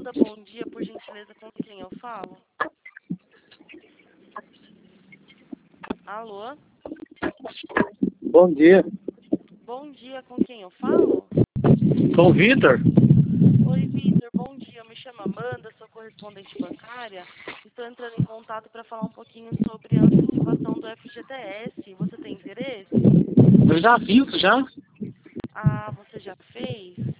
Amanda, bom dia, por gentileza, com quem eu falo? Alô? Bom dia. Bom dia, com quem eu falo? Com o Vitor? Oi, Vitor, bom dia, eu me chamo Amanda, sou correspondente bancária. Estou entrando em contato para falar um pouquinho sobre a antecipação do FGTS. Você tem interesse? Eu já fiz, já. Ah, você já fez?